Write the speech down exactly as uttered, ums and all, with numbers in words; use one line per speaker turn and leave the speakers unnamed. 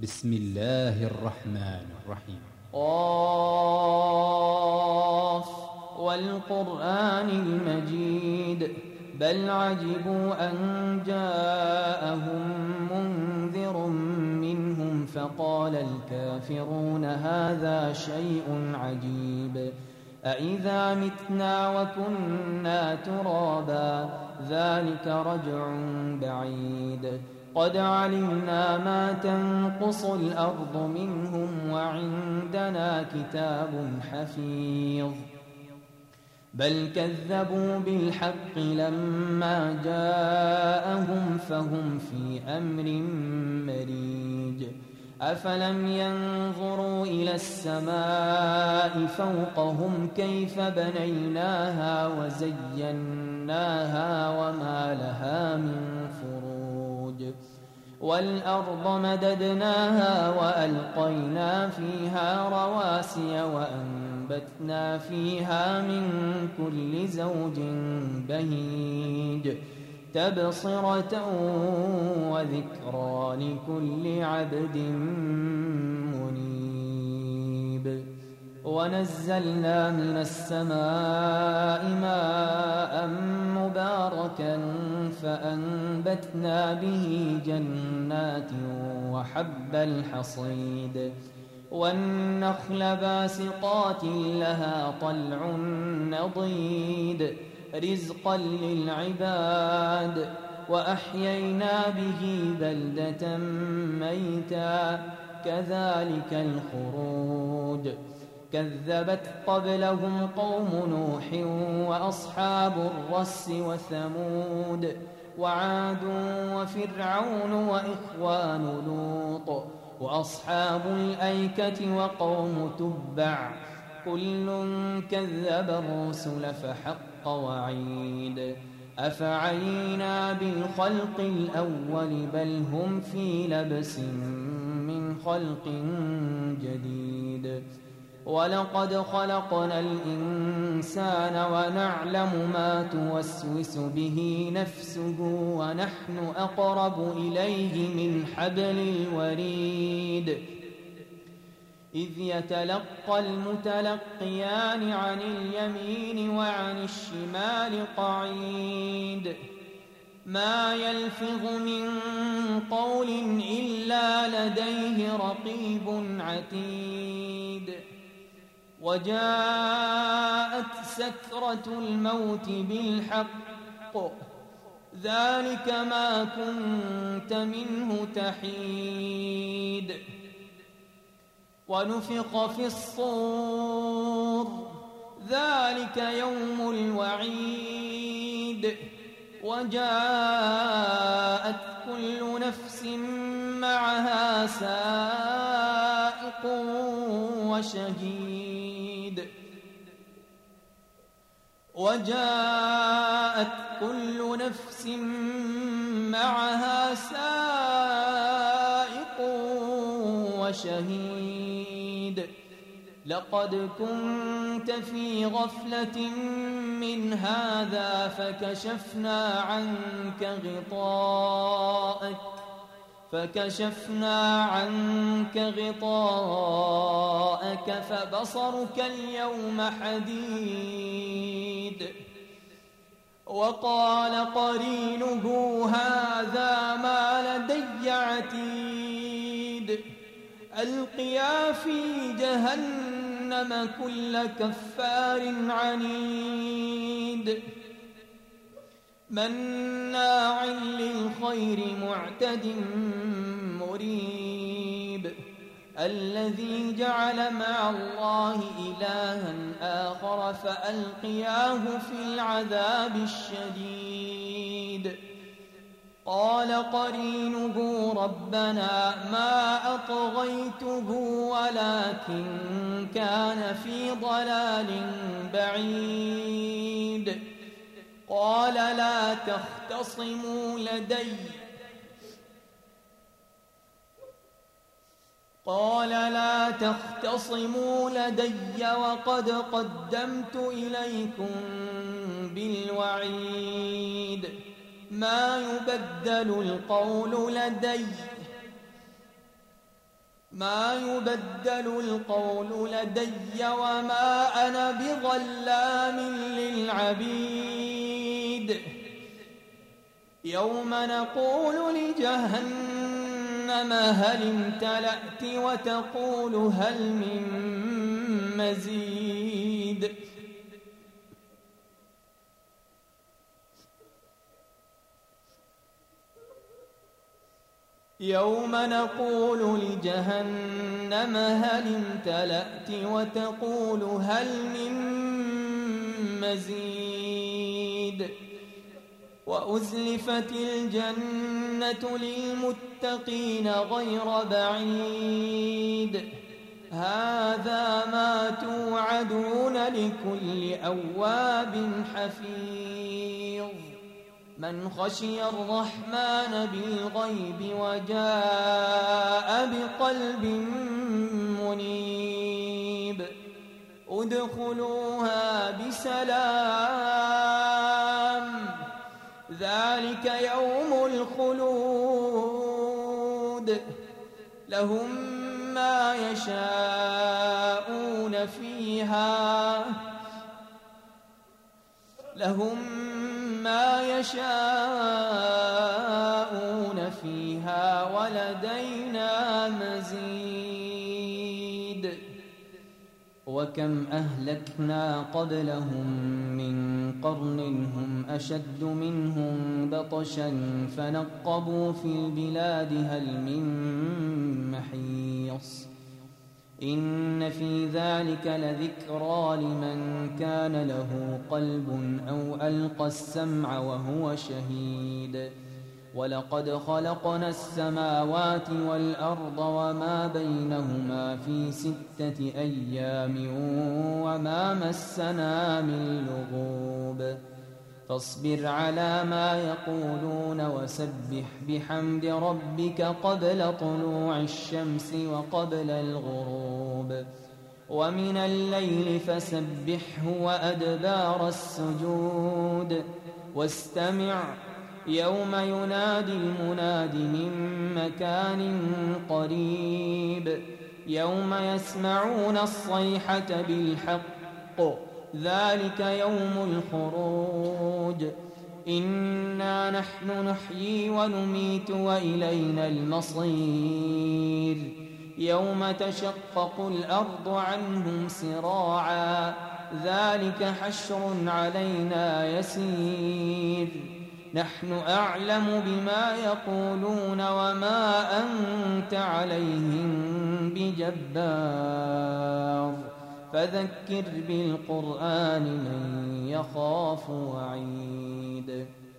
بسم الله الرحمن الرحيم.
قاف والقرآن المجيد بل عجبوا أن جاءهم منذر منهم فقال الكافرون هذا شيء عجيب أإذا متنا وكنا ترابا ذلك رجع بعيد قد علمنا ما تنقص الأرض منهم وعندنا كتاب حفيظ بل كذبوا بالحق لما جاءهم فهم في أمر مريج أفلم ينظروا إلى السماء فوقهم كيف بنيناها وزيناها وما لها من فروج والأرض مددناها وألقينا فيها رواسي وأنبتنا فيها من كل زوج بهيج تبصرة وذكرى لكل عبد منيب ونزلنا من السماء ماء مباركا فأنبتنا به جنات وحب الحصيد والنخل باسقات لها طلع نضيد رزقا للعباد وأحيينا به بلدة ميتا كذلك الخروج كذبت قبلهم قوم نوح وأصحاب الرس وثمود وعاد وفرعون وإخوان لوط وأصحاب الأيكة وقوم تبع كل كذب الرسل فحق وعيد أفعينا بالخلق الأول بل هم في لبس من خلق جديد ولقد خلقنا الإنسان ونعلم ما توسوس به نفسه ونحن أقرب إليه من حبل الوريد إذ يتلقى المتلقيان عن اليمين وعن الشمال قعيد ما يلفظ من قول إلا لديه رقيب عتيد وجاءت سكرة الموت بالحق ذلك ما كنت منه تحيد ونفخ في الصور ذلك يوم الوعيد وجاءت كل نفس معها سائق وشهيد وجاءت كل نفس معها سائق وشهيد لقد كنت في غفلة من هذا فكشفنا عنك غطاءك فكشفنا عنك غطاءك فبصرك اليوم حديد وقال قرينه هذا ما لدي عتيد ألقيا في جهنم كل كفار عنيد مناع للخير معتد مريب الذي جعل مع الله إلها آخر فألقياه في العذاب الشديد قال قرينه ربنا ما أطغيته ولكن كان في ضلال بعيد قال لا تختصموا لدي قال لا تختصموا لدي وقد قدمت إليكم بالوعيد ما يبدل القول لدي ما يبدل القول لدي وما أنا بظلام للعبيد يوم نقول لجهنم هل امتلأت وتقول هل من مزيد يوم نقول لجهنم هل امتلأت وتقول هل من مزيد وأزلفت الجنة للمتقين غير بعيد هذا ما توعدون لكل أواب حفيظ من خشي الرحمن بالغيب وجاء بقلب منيب ادخلوها بسلام ذلك يوم الخلود لهم ما يشاءون فيها لهم ما يشاءون فيها ولدينا مزيد وكم أهلكنا قبلهم من قرن هم أشد منهم بطشا فنقبوا في البلاد هل من محيص إن في ذلك لذكرى لمن كان له قلب أو ألقى السمع وهو شهيد ولقد خلقنا السماوات والأرض وما بينهما في ستة أيام وما مسنا من لغوب فاصبر على ما يقولون وسبح بحمد ربك قبل طلوع الشمس وقبل الغروب ومن الليل فسبحه وأدبار السجود واستمع يوم ينادي المناد من مكان قريب يوم يسمعون الصيحة بالحق ذلك يوم الخروج إنا نحن نحيي ونميت وإلينا المصير يوم تشقق الأرض عنهم سراعا ذلك حشر علينا يسير نحن أعلم بما يقولون وما أنت عليهم بجبار فذكر بالقرآن من يخاف وعيد